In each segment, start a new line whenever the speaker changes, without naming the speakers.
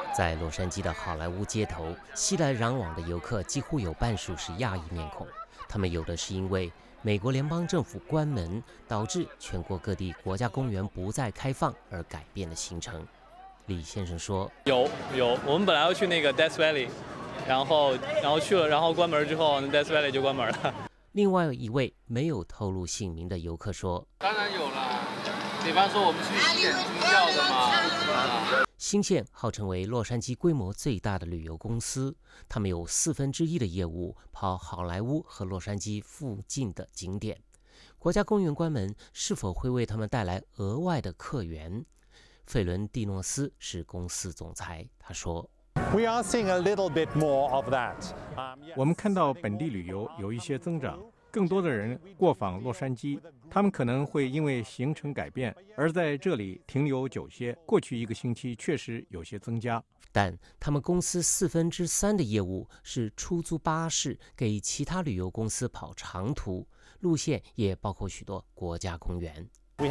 在洛杉矶的好莱坞街头，熙来攘往的游客几乎有半数是亚裔面孔。他们有的是因为美国联邦政府关门，导致全国各地国家公园不再开放而改变了行程。李先生说：“
有，我们本来要去那个 Death Valley， 然后去了，然后关门之后 ，Death Valley 就关门了。”
另外一位没有透露姓名的游客说：“
当然有了，比方说我们去西点军校的嘛。”
新线号称为洛杉矶规模最大的旅游公司，他们有1/4的业务跑好莱坞和洛杉矶附近的景点。国家公园关门是否会为他们带来额外的客源？费伦蒂诺斯是公司总裁，他说
我们看到本地旅游有一些增长，更多的人过访洛杉矶，他们可能会因为行程改变而在这里停留久些。过去1个星期确实有些增加，
但他们公司3/4的业务是出租巴士给其他旅游公司跑长途，路线也包括许多国家公园。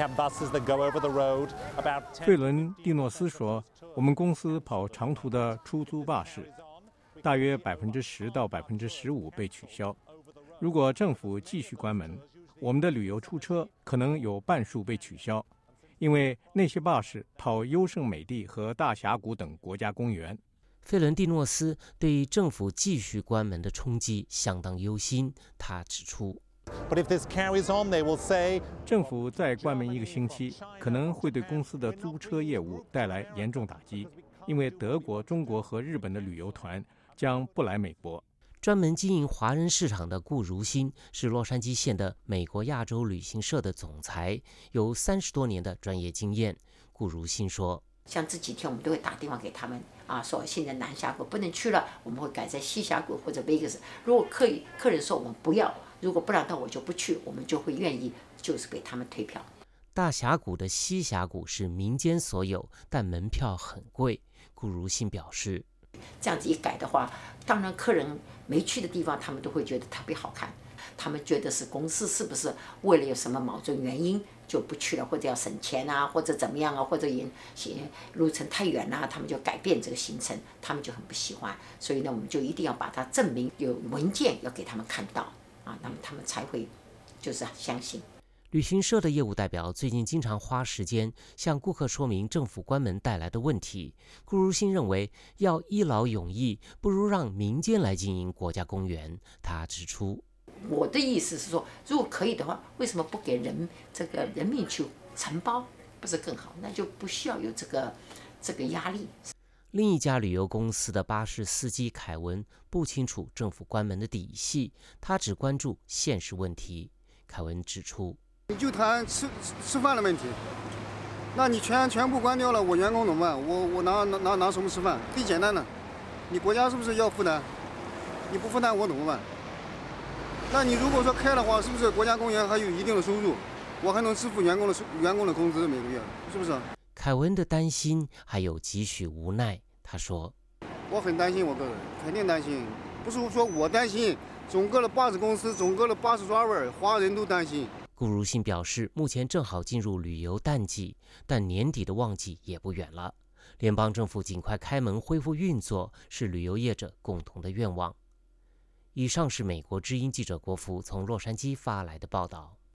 费伦蒂诺斯说，我们公司跑长途的出租巴士，大约10%到15%被取消。如果政府继续关门，我们的旅游出车可能有半数被取消，因为那些巴士跑优胜美地和大峡谷等国家公园。
费伦蒂诺斯对政府继续关门的冲击相当忧心，他指出
政府再关门1个星期，可能会对公司的租车业务带来严重打击，因为德国、中国和日本的旅游团将不来美国。
专门经营华人市场的顾如新是洛杉矶县的美国亚洲旅行社的总裁，有30多年的专业经验。顾如新说：“
像这几天我们都会打电话给他们说现在南峡谷不能去了，我们会改在西峡谷或者 Vegas。如果客人说我们不要，如果不让到我就不去，我们就会愿意就是给他们退票。”
大峡谷的西峡谷是民间所有，但门票很贵。顾如新表示，
这样子一改的话，当然客人没去的地方他们都会觉得特别好看，他们觉得是公司是不是为了有什么某种原因就不去了，或者要省钱或者怎么样或者路程太远他们就改变这个行程，他们就很不喜欢。所以呢，我们就一定要把它证明，有文件要给他们看到那么他们才会就是相信。
旅行社的业务代表最近经常花时间向顾客说明政府关门带来的问题。顾如新认为，要一劳永逸，不如让民间来经营国家公园。他指出，
我的意思是说，如果可以的话，为什么不给这个人民去承包，不是更好？那就不需要有这个压力。
另一家旅游公司的巴士司机凯文不清楚政府关门的底细，他只关注现实问题。凯文指出，
你就谈吃饭的问题，那你全部关掉了，我员工怎么办？我拿什么吃饭？最简单的，你国家是不是要负担？你不负担我怎么办？那你如果说开的话，是不是国家公园还有一定的收入？我还能支付员工的工资每个月，是不是？
凯文的担心还有几许无奈，他说：“
我很担心，我个人肯定担心，不是说我担心，整个的巴士公司、整个的巴士driver，华人都担心。”
顾如新表示，目前正好进入旅游淡季，但年底的旺季也不远了。联邦政府尽快开门恢复运作，是旅游业者共同的愿望。以上是美国之音记者国福从洛杉矶发来的报道。